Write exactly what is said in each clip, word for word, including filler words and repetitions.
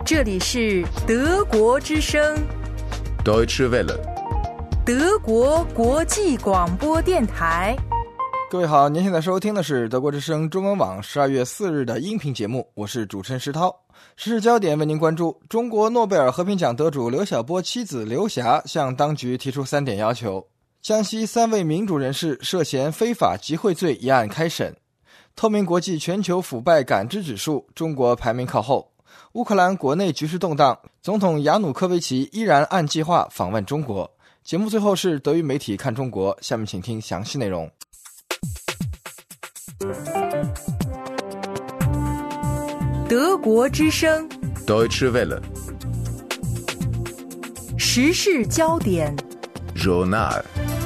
这里是德国之声 Deutsche Welle， 德国国际广播电台。 各位好，您现在收听的是德国之声中文网十二月四日的音频节目，我是主持人石涛。时事焦点为您关注：中国诺贝尔和平奖得主刘晓波妻子刘霞向当局提出三点要求；江西三位民主人士涉嫌非法集会罪一案开审；透明国际全球腐败感知指数，中国排名靠后；乌克兰国内局势动荡，总统亚努科维奇依然按计划访问中国。节目最后是德语媒体看中国，下面请听详细内容。 德国之声 Deutsche Welle， 时事焦点 Journal。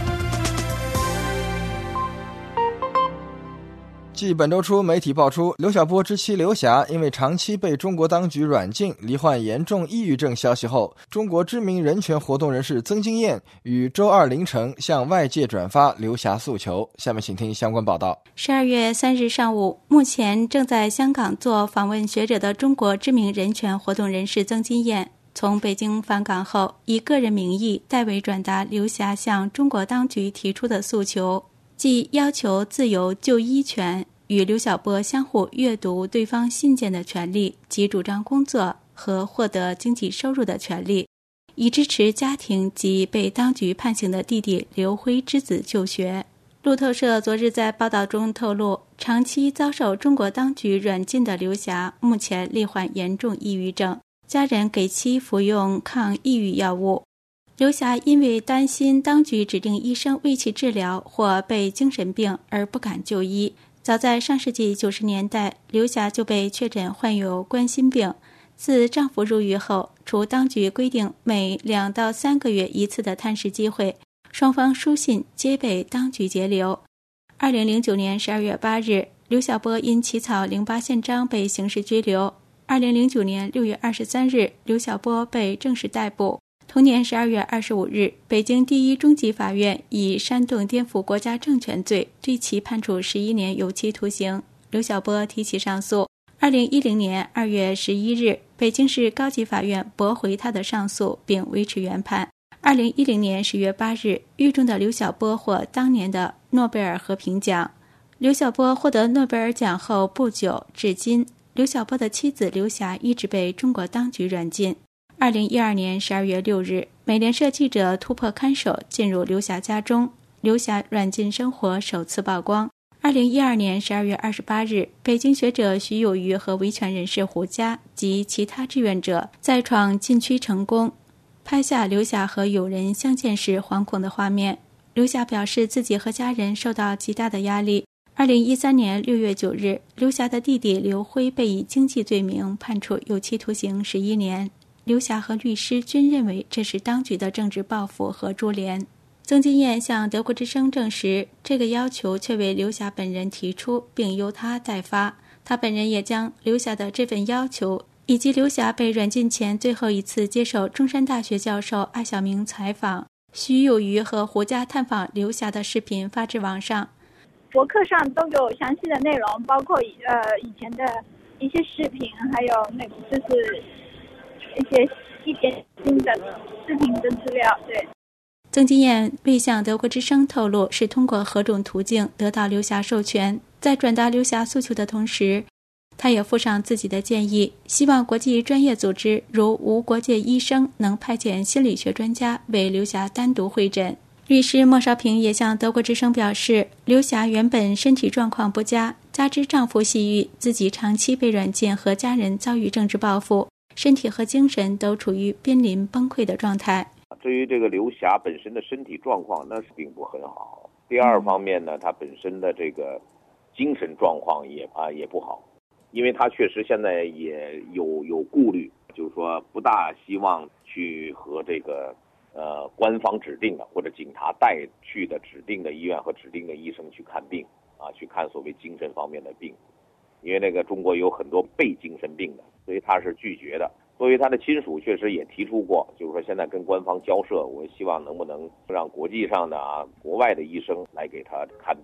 继本周初媒体爆出刘晓波之妻刘霞因为长期被中国当局软禁，罹患严重抑郁症消息后，中国知名人权活动人士曾金燕于周二凌晨向外界转发刘霞诉求。下面请听相关报道。 十二月三日上午，目前正在香港做访问学者的中国知名人权活动人士曾金燕从北京返港后，以个人名义代为转达刘霞向中国当局提出的诉求，即要求自由就医权、与刘晓波相互阅读对方信件的权利及主张工作和获得经济收入的权利，以支持家庭及被当局判刑的弟弟刘辉之子就学。路透社昨日在报道中透露，长期遭受中国当局软禁的刘霞目前罹患严重抑郁症，家人给其服用抗抑郁药物。刘霞因为担心当局指定医生为其治疗或被精神病而不敢就医。早在上世纪九十年代，刘霞就被确诊患有冠心病。自丈夫入狱后，除当局规定每两到三个月一次的探视机会，双方书信皆被当局截留。二零零九年十二月八日，刘晓波因起草零八宪章被刑事拘留。二零零九年六月二十三日，刘晓波被正式逮捕。同年十二月二十五日，北京第一中级法院以煽动颠覆国家政权罪对其判处十一年有期徒刑。刘晓波提起上诉。二零一零年二月十一日，北京市高级法院驳回他的上诉，并维持原判。二零一零年十月八日，狱中的刘晓波获当年的诺贝尔和平奖。刘晓波获得诺贝尔奖后不久，至今，刘晓波的妻子刘霞一直被中国当局软禁。二零一二年十二月六日，美联社记者突破看守，进入刘霞家中，刘霞软禁生活首次曝光。二零一二年十二月二十八日，北京学者徐有余和维权人士胡佳及其他志愿者再闯禁区成功，拍下刘霞和友人相见时惶恐的画面。刘霞表示自己和家人受到极大的压力。二零一三年六月九日，刘霞的弟弟刘辉被以经济罪名判处有期徒刑十一年。刘霞和律师均认为这是当局的政治报复和株连。曾金燕向德国之声证实，这个要求却为刘霞本人提出，并由他代发。他本人也将刘霞的这份要求以及刘霞被软禁前最后一次接受中山大学教授艾晓明采访、徐有余和胡佳探访刘霞的视频发至网上。 博客上都有详细的内容，包括呃以前的一些视频，还有那就是一些一点新的视频的资料。对， 曾金燕未向德国之声透露是通过何种途径得到刘霞授权。在转达刘霞诉求的同时，他也附上自己的建议，希望国际专业组织如无国界医生能派遣心理学专家为刘霞单独会诊。律师莫少平也向德国之声表示，刘霞原本身体状况不佳，加之丈夫系狱，自己长期被软禁和家人遭遇政治报复，身体和精神都处于濒临崩溃的状态。 至于这个刘霞本身的身体状况，那是并不很好。第二方面呢，她本身的这个精神状况也啊也不好，因为她确实现在也有有顾虑，就是说不大希望去和这个呃官方指定的或者警察带去的指定的医院和指定的医生去看病啊，去看所谓精神方面的病，因为那个中国有很多被精神病的，所以他是拒绝的。作为他的亲属，确实也提出过，就是说现在跟官方交涉，我希望能不能让国际上的啊、国外的医生来给他看病，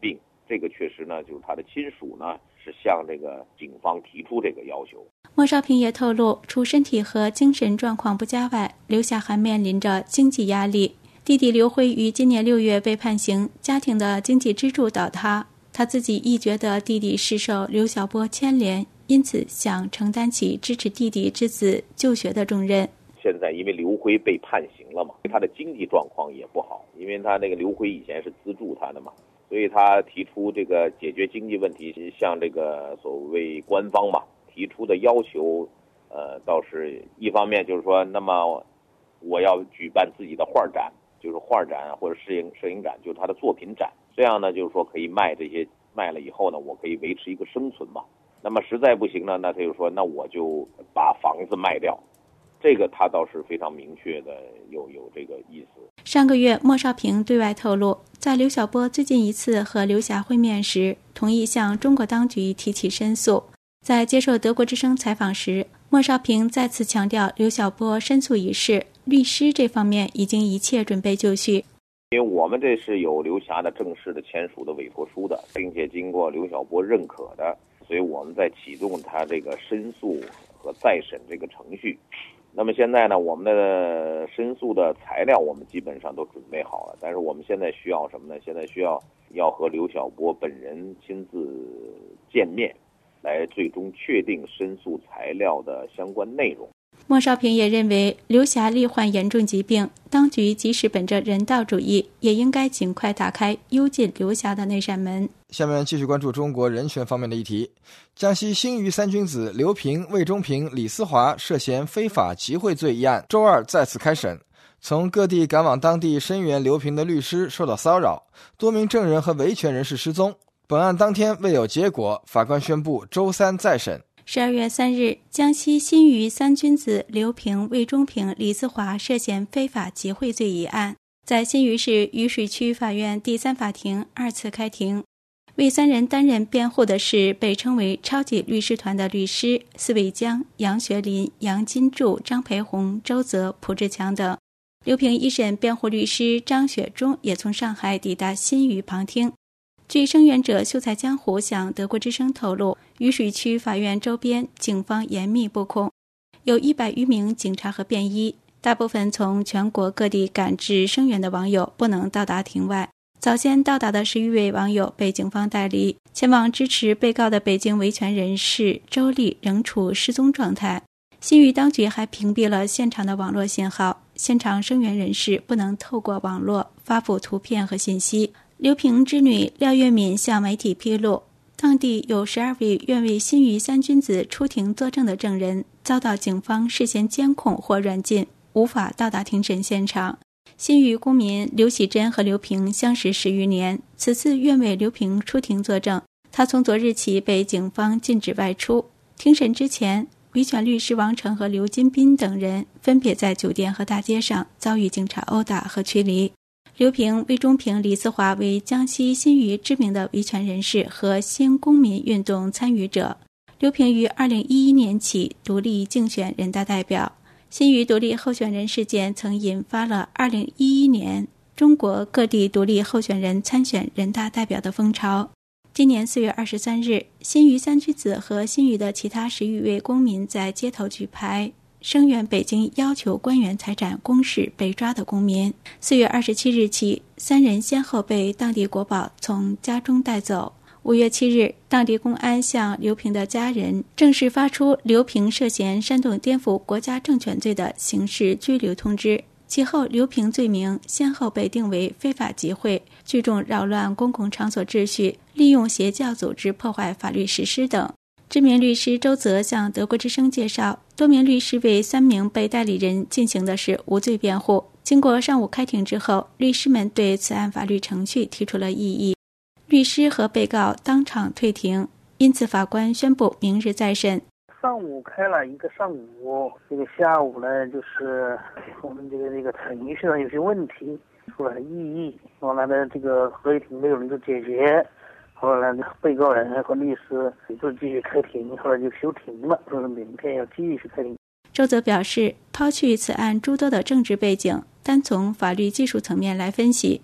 这个确实呢，就是他的亲属呢是向这个警方提出这个要求。 莫少平也透露，除身体和精神状况不佳外，刘霞还面临着经济压力。弟弟刘辉于今年六月被判刑，家庭的经济支柱倒塌。他自己亦觉得弟弟是受刘晓波牵连，因此想承担起支持弟弟之子就学的重任。 现在因为刘辉被判刑了嘛，他的经济状况也不好，因为他那个刘辉以前是资助他的嘛，所以他提出这个解决经济问题，向这个所谓官方嘛提出的要求，呃，倒是一方面就是说，那么我要举办自己的画展，就是画展或者摄影摄影展，就是他的作品展，这样呢，就是说可以卖这些，卖了以后呢，我可以维持一个生存嘛。那么实在不行呢，那他就说，那我就把房子卖掉。这个他倒是非常明确的有有这个意思。 上个月，莫少平对外透露，在刘晓波最近一次和刘霞会面时，同意向中国当局提起申诉。在接受德国之声采访时，莫少平再次强调刘晓波申诉一事，律师这方面已经一切准备就绪。 因为我们这是有刘霞的正式的签署的委托书的，并且经过刘晓波认可的，所以我们在启动他这个申诉和再审这个程序。那么现在呢，我们的申诉的材料我们基本上都准备好了，但是我们现在需要什么呢？现在需要要和刘晓波本人亲自见面，来最终确定申诉材料的相关内容。 莫少平也认为，刘霞罹患严重疾病，当局即使本着人道主义，也应该尽快打开幽禁刘霞的那扇门。 下面继续关注中国人权方面的议题。江西新余三君子刘平、魏忠平、李思华涉嫌非法集会罪一案，周二再次开审。从各地赶往当地声援刘平的律师受到骚扰，多名证人和维权人士失踪。本案当天未有结果，法官宣布周三再审。 十二月三日，江西新余三君子刘平、魏忠平、李思华涉嫌非法集会罪一案，在新余市渝水区法院第三法庭二次开庭。为三人担任辩护的是被称为超级律师团的律师司伟江、杨学林、杨金柱、张培红、周泽、蒲志强等。刘平一审辩护律师张雪忠也从上海抵达新余旁听。据声援者秀才江湖向德国之声透露，渝水区法院周边警方严密布控，有一百余名警察和便衣，大部分从全国各地赶至声援的网友不能到达庭外。早先到达的十余位网友被警方带离，前往支持被告的北京维权人士周丽仍处失踪状态。新余当局还屏蔽了现场的网络信号，现场声援人士不能透过网络发布图片和信息。刘平之女廖月敏向媒体披露，当地有十二位愿为新余三君子出庭作证的证人遭到警方事先监控或软禁，无法到达庭审现场。新余公民刘喜珍和刘平相识十余年，此次愿为刘平出庭作证。他从昨日起被警方禁止外出。庭审之前，维权律师王成和刘金斌等人分别在酒店和大街上遭遇警察殴打和驱离。刘平、魏忠平、李思华为江西新余知名的维权人士和新公民运动参与者。刘平于二零一一年起独立竞选人大代表。新余独立候选人事件曾引发了二零一一年中国各地独立候选人参选人大代表的风潮。今年四月二十三日，新余三君子和新余的其他十余位公民在街头举牌，声援北京要求官员财产公示被抓的公民。四月二十七日起，三人先后被当地国保从家中带走。五月七日，当地公安向刘平的家人正式发出刘平涉嫌煽动颠覆国家政权罪的刑事拘留通知。其后，刘平罪名先后被定为非法集会、聚众扰乱公共场所秩序、利用邪教组织破坏法律实施等。知名律师周泽向德国之声介绍，多名律师为三名被代理人进行的是无罪辩护。经过上午开庭之后，律师们对此案法律程序提出了异议，律师和被告当场退庭，因此法官宣布明日再审。 上午开了一个上午，这个下午呢，就是我们这个这个程序上有些问题出了异议，后来呢，这个合议庭没有能够解决，后来呢，被告人和律师就继续开庭，后来就休庭了，说是明天要继续开庭。 周泽表示，抛去此案诸多的政治背景，单从法律技术层面来分析，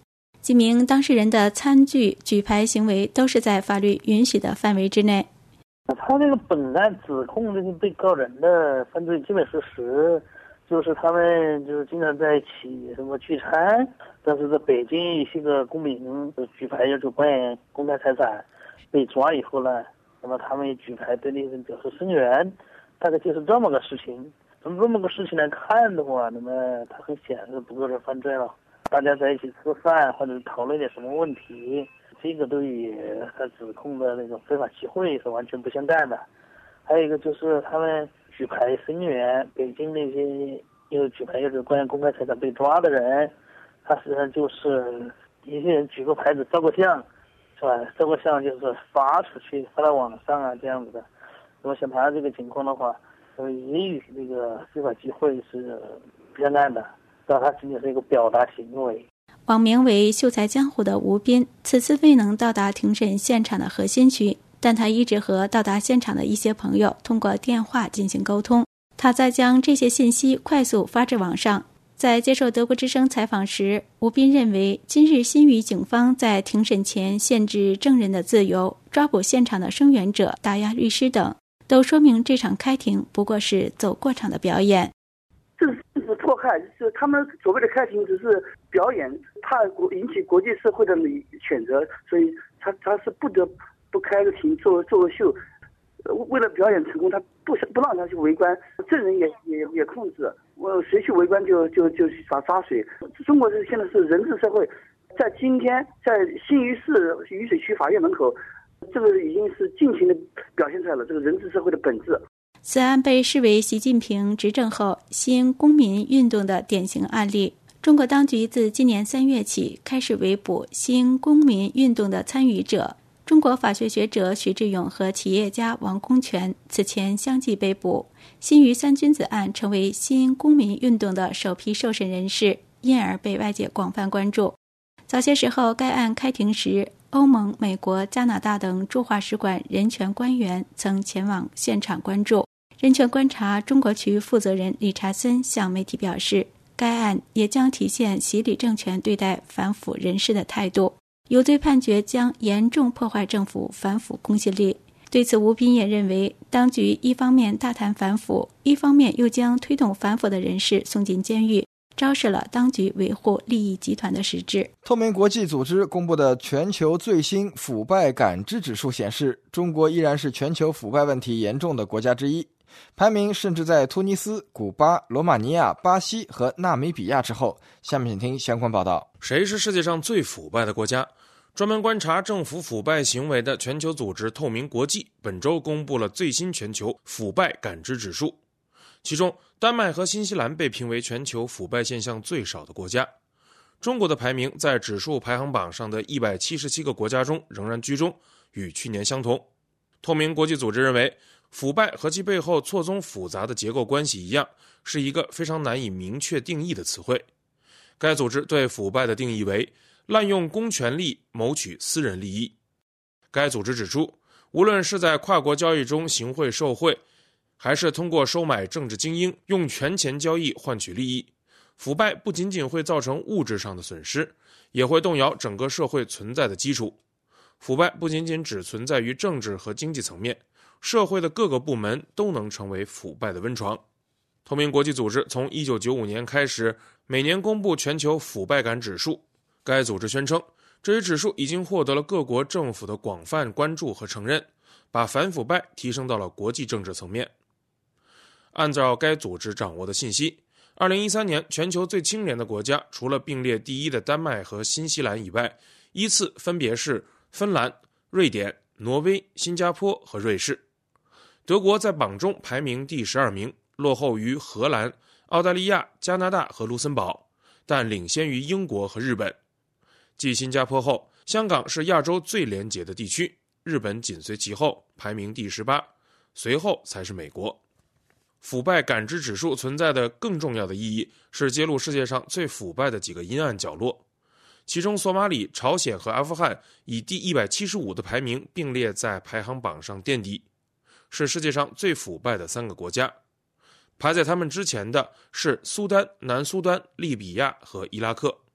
几名当事人的参与举牌行为都是在法律允许的范围之内。 他这个本案指控这些被告人的犯罪基本事实，就是他们就是经常在一起什么聚餐，但是在北京一些个公民举牌要求关于公开财产被抓以后呢，那么他们也举牌对那些人表示声援，大概就是这么个事情。从这么个事情来看的话，那么他很显然是不构成犯罪了。大家在一起吃饭或者讨论点什么问题，这个都与他指控的那种非法集会是完全不相干的。还有一个就是他们举牌声援北京那些又举牌又是关于公开财产被抓的人，他实际上就是一些人举个牌子照个相，是吧？照个相就是发出去发到网上啊这样子的。那么像他这个情况的话，呃，也与这个非法集会是不相干的，但它仅仅是一个表达行为。 网名为秀才江湖的吴斌，此次未能到达庭审现场的核心区，但他一直和到达现场的一些朋友通过电话进行沟通。他在将这些信息快速发至网上。在接受德国之声采访时，吴斌认为，今日新余警方在庭审前限制证人的自由，抓捕现场的声援者、打压律师等，都说明这场开庭不过是走过场的表演。 这是迫害，就是他们所谓的开庭只是表演，怕国引起国际社会的谴责，所以他他是不得不开个庭做做个秀。为了表演成功，他不不让他去围观，证人也也也控制，我谁去围观就就就罚罚水。中国是现在是人治社会，在今天在新余市渝水区法院门口，这个已经是尽情的表现出来了这个人治社会的本质。 此案被视为习近平执政后新公民运动的典型案例。中国当局自今年三月起开始围捕新公民运动的参与者。中国法学学者许志勇和企业家王功权此前相继被捕。新余三君子案成为新公民运动的首批受审人士，因而被外界广泛关注。早些时候，该案开庭时，欧盟、美国、加拿大等驻华使馆人权官员曾前往现场关注。人权观察中国区负责人理查森向媒体表示，该案也将体现习李政权对待反腐人士的态度。有罪判决将严重破坏政府反腐公信力。对此，吴斌也认为，当局一方面大谈反腐，一方面又将推动反腐的人士送进监狱，昭示了当局维护利益集团的实质。 透明国际组织公布的全球最新腐败感知指数显示，中国依然是全球腐败问题严重的国家之一，排名甚至在突尼斯、古巴、罗马尼亚、巴西和纳米比亚之后。下面请听相关报道。 谁是世界上最腐败的国家？专门观察政府腐败行为的全球组织透明国际本周公布了最新全球腐败感知指数，其中丹麦和新西兰被评为全球腐败现象最少的国家。中国的排名在指数排行榜上的一百七十七个国家中仍然居中，与去年相同。透明国际组织认为，腐败和其背后错综复杂的结构关系一样，是一个非常难以明确定义的词汇。该组织对腐败的定义为滥用公权力谋取私人利益。该组织指出，无论是在跨国交易中行贿受贿，还是通过收买政治精英用权钱交易换取利益，腐败不仅仅会造成物质上的损失，也会动摇整个社会存在的基础。腐败不仅仅只存在于政治和经济层面，社会的各个部门都能成为腐败的温床。透明国际组织从一九九五年开始每年公布全球腐败感指数。该组织宣称，这一指数已经获得了各国政府的广泛关注和承认，把反腐败提升到了国际政治层面。按照该组织掌握的信息，二零一三年全球最清廉的国家除了并列第一的丹麦和新西兰以外，依次分别是芬兰、瑞典、挪威、新加坡和瑞士。德国在榜中排名第十二名，落后于荷兰、澳大利亚、加拿大和卢森堡，但领先于英国和日本。继新加坡后，香港是亚洲最廉洁的地区，日本紧随其后，排名第十八，随后才是美国。腐败感知指数存在的更重要的意义是揭露世界上最腐败的几个阴暗角落，其中索马里、朝鲜和阿富汗以第一百七十五的排名并列在排行榜上垫底，是世界上最腐败的三个国家。排在他们之前的是苏丹、南苏丹、利比亚和伊拉克。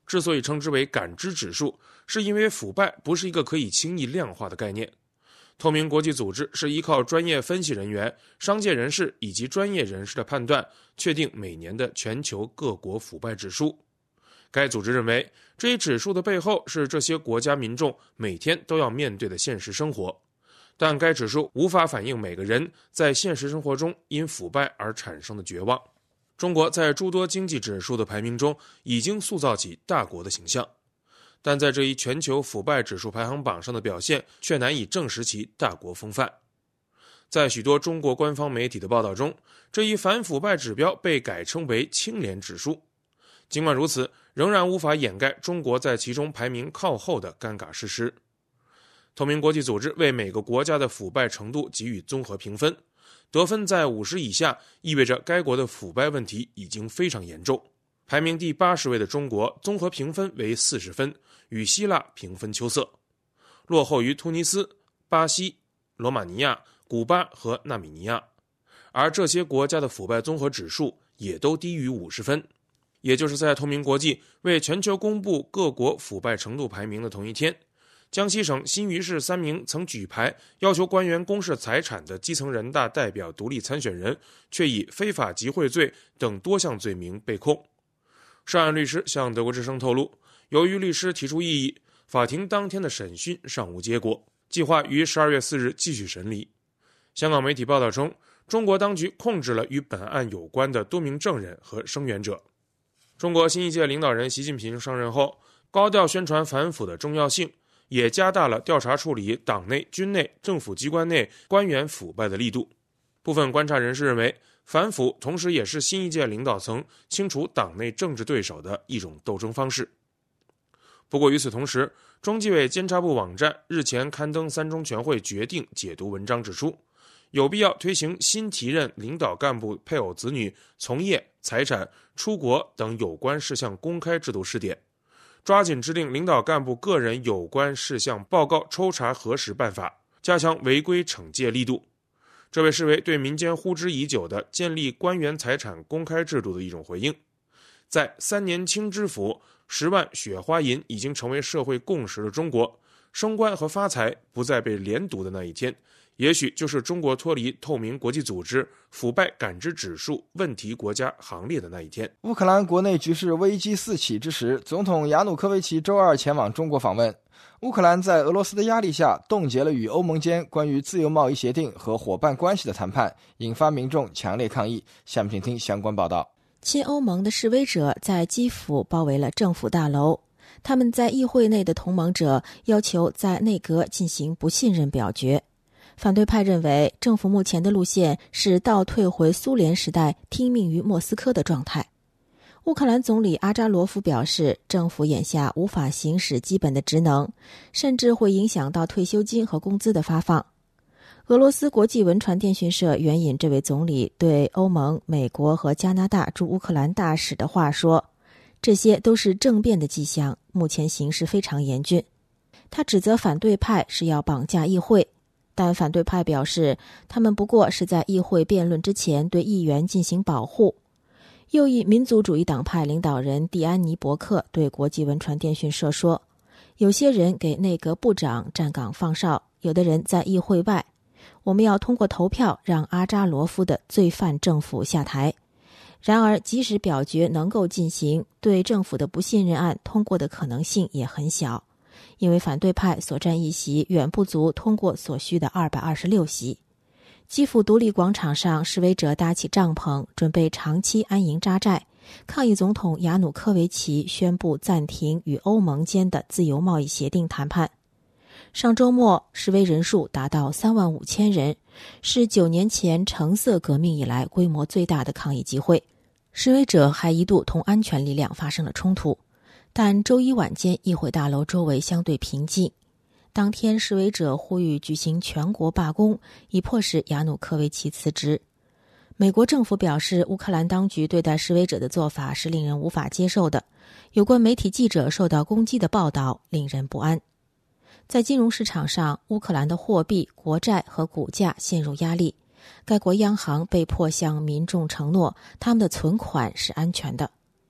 之所以称之为感知指数，是因为腐败不是一个可以轻易量化的概念。透明国际组织是依靠专业分析人员、商界人士以及专业人士的判断，确定每年的全球各国腐败指数。该组织认为，这一指数的背后是这些国家民众每天都要面对的现实生活，但该指数无法反映每个人在现实生活中因腐败而产生的绝望。中国在诸多经济指数的排名中已经塑造起大国的形象，但在这一全球腐败指数排行榜上的表现却难以证实其大国风范。在许多中国官方媒体的报道中，这一反腐败指标被改称为清廉指数。尽管如此，仍然无法掩盖中国在其中排名靠后的尴尬事实。透明国际组织为每个国家的腐败程度给予综合评分，得分在五十以下，意味着该国的腐败问题已经非常严重。排名第八十位的中国综合评分为四十分，与希腊平分秋色，落后于突尼斯、巴西、罗马尼亚、古巴和纳米尼亚，而这些国家的腐败综合指数也都低于五十分。也就是在透明国际为全球公布各国腐败程度排名的同一天，江西省新余市三名曾举牌要求官员公示财产的基层人大代表独立参选人，却以非法集会罪等多项罪名被控。涉案律师向德国之声透露，由于律师提出异议，法庭当天的审讯尚无结果，计划于十二月四日继续审理。香港媒体报道称，中国当局控制了与本案有关的多名证人和声援者。中国新一届领导人习近平上任后，高调宣传反腐的重要性，也加大了调查处理党内、军内、政府机关内官员腐败的力度。部分观察人士认为，反腐同时也是新一届领导层清除党内政治对手的一种斗争方式。不过与此同时，中纪委监察部网站日前刊登三中全会决定解读文章指出，有必要推行新提任领导干部配偶子女从业、财产、出国等有关事项公开制度试点，抓紧制定领导干部个人有关事项报告抽查核实办法，加强违规惩戒力度。这被视为对民间呼之已久的建立官员财产公开制度的一种回应。在三年清知府、十万雪花银已经成为社会共识的中国，升官和发财不再被连读的那一天，也许就是中国脱离透明国际组织腐败感知指数问题国家行列的那一天。 乌克兰国内局势危机四起之时，总统亚努科维奇周二前往中国访问。乌克兰在俄罗斯的压力下冻结了与欧盟间关于自由贸易协定和伙伴关系的谈判，引发民众强烈抗议。下面请听相关报道。 亲欧盟的示威者在基辅包围了政府大楼，他们在议会内的同盟者要求在内阁进行不信任表决。反对派认为，政府目前的路线是倒退回苏联时代听命于莫斯科的状态。乌克兰总理阿扎罗夫表示，政府眼下无法行使基本的职能，甚至会影响到退休金和工资的发放。俄罗斯国际文传电讯社援引这位总理对欧盟、美国和加拿大驻乌克兰大使的话说，这些都是政变的迹象，目前形势非常严峻。他指责反对派是要绑架议会，但反对派表示，他们不过是在议会辩论之前对议员进行保护。右翼民族主义党派领导人蒂安尼伯克对国际文传电讯社说，有些人给内阁部长站岗放哨，有的人在议会外。我们要通过投票让阿扎罗夫的罪犯政府下台。然而，即使表决能够进行，对政府的不信任案通过的可能性也很小，因为反对派所占议席远不足通过所需的二百二十六席。基辅独立广场上，示威者搭起帐篷，准备长期安营扎寨，抗议总统亚努科维奇宣布暂停与欧盟间的自由贸易协定谈判。上周末，示威人数达到三万五千人，是九年前橙色革命以来规模最大的抗议集会。示威者还一度同安全力量发生了冲突，但周一晚间议会大楼周围相对平静。当天，示威者呼吁举行全国罢工，以迫使亚努科维奇辞职。美国政府表示，乌克兰当局对待示威者的做法是令人无法接受的。有关媒体记者受到攻击的报道令人不安。在金融市场上，乌克兰的货币、国债和股价陷入压力。该国央行被迫向民众承诺，他们的存款是安全的。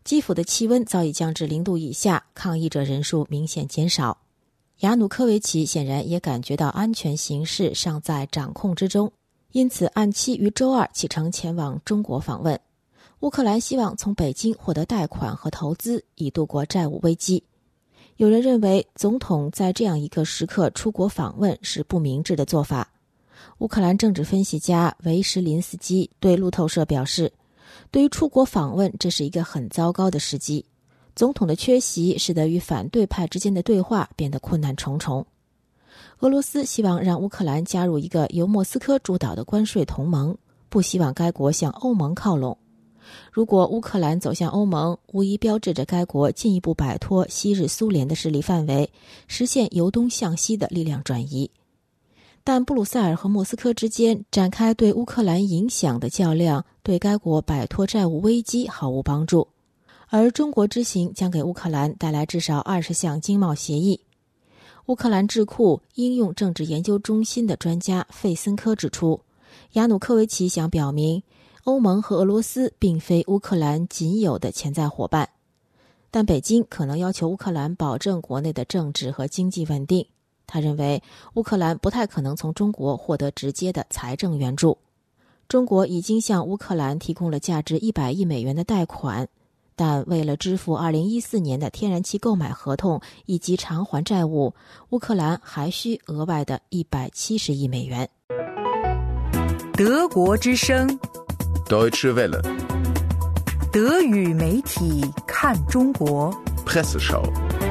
基辅的气温早已降至零度以下，抗议者人数明显减少。亚努科维奇显然也感觉到安全形势尚在掌控之中，因此按期于周二启程前往中国访问。乌克兰希望从北京获得贷款和投资，以度过债务危机。有人认为总统在这样一个时刻出国访问是不明智的做法。乌克兰政治分析家维什林斯基对路透社表示，对于出国访问，这是一个很糟糕的时机。总统的缺席使得与反对派之间的对话变得困难重重。俄罗斯希望让乌克兰加入一个由莫斯科主导的关税同盟，不希望该国向欧盟靠拢。如果乌克兰走向欧盟，无疑标志着该国进一步摆脱昔日苏联的势力范围，实现由东向西的力量转移。但布鲁塞尔和莫斯科之间展开对乌克兰影响的较量，对该国摆脱债务危机毫无帮助。而中国之行将给乌克兰带来至少二十项经贸协议。乌克兰智库应用政治研究中心的专家费森科指出，亚努科维奇想表明，欧盟和俄罗斯并非乌克兰仅有的潜在伙伴，但北京可能要求乌克兰保证国内的政治和经济稳定。他认为，乌克兰不太可能从中国获得直接的财政援助。中国已经向乌克兰提供了价值一百亿美元的贷款，但为了支付二零一四年的天然气购买合同以及偿还债务，乌克兰还需额外的一百七十亿美元。 德国之声 Deutsche Welle. 德语媒体看中国 Presseschau.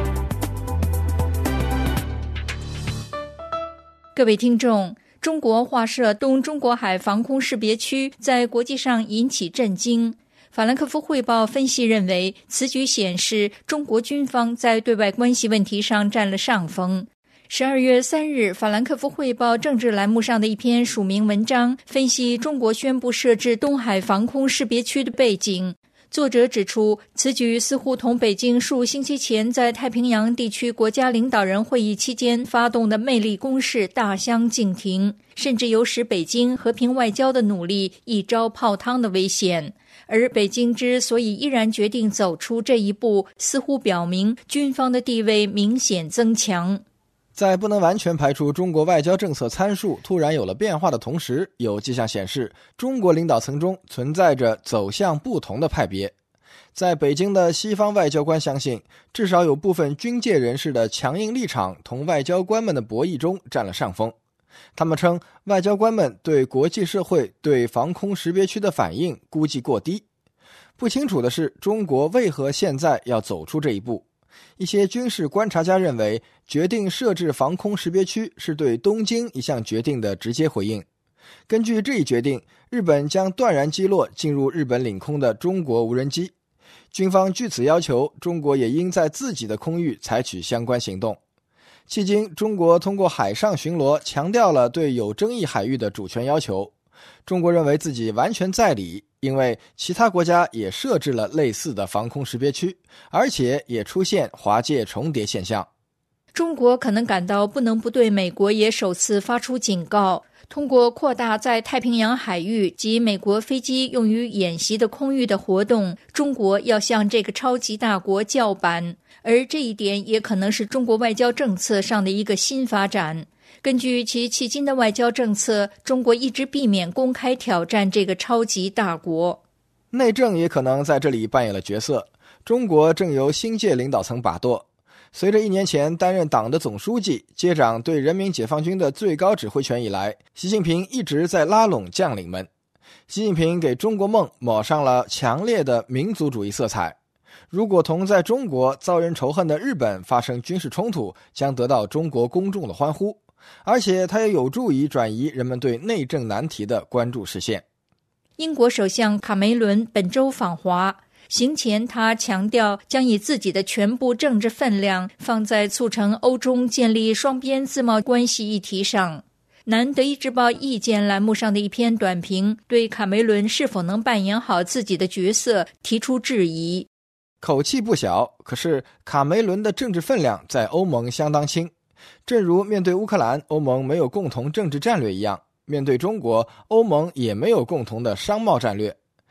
各位听众，中国划设东中国海防空识别区在国际上引起震惊。法兰克福汇报分析认为，此举显示中国军方在对外关系问题上占了上风。十二月三日，法兰克福汇报政治栏目上的一篇署名文章分析中国宣布设置东海防空识别区的背景。作者指出，此举似乎同北京数星期前在太平洋地区国家领导人会议期间发动的魅力攻势大相径庭，甚至有使北京和平外交的努力一朝泡汤的危险。而北京之所以依然决定走出这一步，似乎表明军方的地位明显增强。 在不能完全排除中国外交政策参数突然有了变化的同时，有迹象显示中国领导层中存在着走向不同的派别。在北京的西方外交官相信，至少有部分军界人士的强硬立场同外交官们的博弈中占了上风。他们称，外交官们对国际社会对防空识别区的反应估计过低。不清楚的是，中国为何现在要走出这一步。一些军事观察家认为，决定设置防空识别区是对东京一项决定的直接回应。根据这一决定，日本将断然击落进入日本领空的中国无人机。军方据此要求，中国也应在自己的空域采取相关行动。迄今，中国通过海上巡逻强调了对有争议海域的主权要求。中国认为自己完全在理，因为其他国家也设置了类似的防空识别区，而且也出现华界重叠现象。 中国可能感到不能不对美国也首次发出警告，通过扩大在太平洋海域及美国飞机用于演习的空域的活动，中国要向这个超级大国叫板，而这一点也可能是中国外交政策上的一个新发展。根据其迄今的外交政策，中国一直避免公开挑战这个超级大国。 内政也可能在这里扮演了角色。中国正由新届领导层把舵。随着一年前担任党的总书记，接掌对人民解放军的最高指挥权以来，习近平一直在拉拢将领们。习近平给中国梦抹上了强烈的民族主义色彩。如果同在中国遭人仇恨的日本发生军事冲突，将得到中国公众的欢呼。而且它也有助于转移人们对内政难题的关注视线。 英国首相卡梅伦本周访华，行前他强调将以自己的全部政治分量放在促成欧中建立双边自贸关系议题上。南德意志报意见栏目上的一篇短评对卡梅伦是否能扮演好自己的角色提出质疑。 口气不小，可是卡梅伦的政治分量在欧盟相当轻。正如面对乌克兰，欧盟没有共同政治战略一样，面对中国，欧盟也没有共同的商贸战略。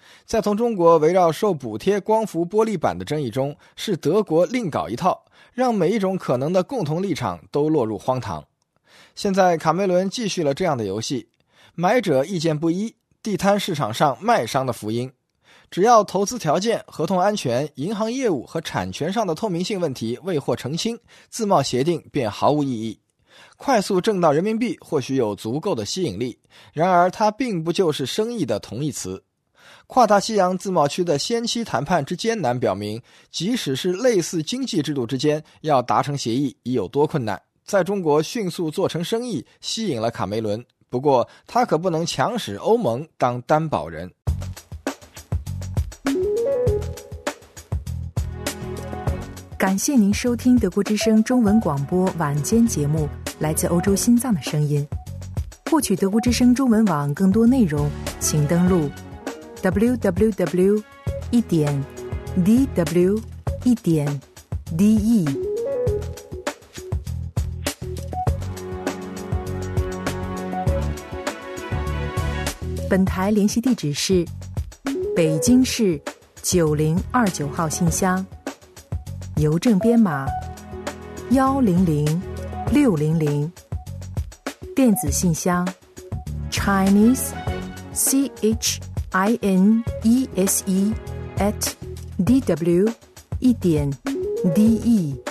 在同中国围绕受补贴光伏玻璃板的争议中，是德国另搞一套，让每一种可能的共同立场都落入荒唐。现在卡梅伦继续了这样的游戏，买者意见不一，地摊市场上卖商的福音。只要投资条件、合同安全、银行业务和产权上的透明性问题未获澄清，自贸协定便毫无意义。快速挣到人民币或许有足够的吸引力，然而它并不就是生意的同义词。跨大西洋自贸区的先期谈判之艰难表明，即使是类似经济制度之间要达成协议已有多困难。在中国迅速做成生意吸引了卡梅伦，不过他可不能强使欧盟当担保人。 感谢您收听德国之声中文广播晚间节目，来自欧洲心脏的声音。获取德国之声中文网更多内容，请登录 double-u double-u double-u 点 d w 点 d e。本台联系地址是北京市九零二九号信箱，邮政编码幺零零六零零，电子信箱 Chinese C H I N E S E at D W 点 D E。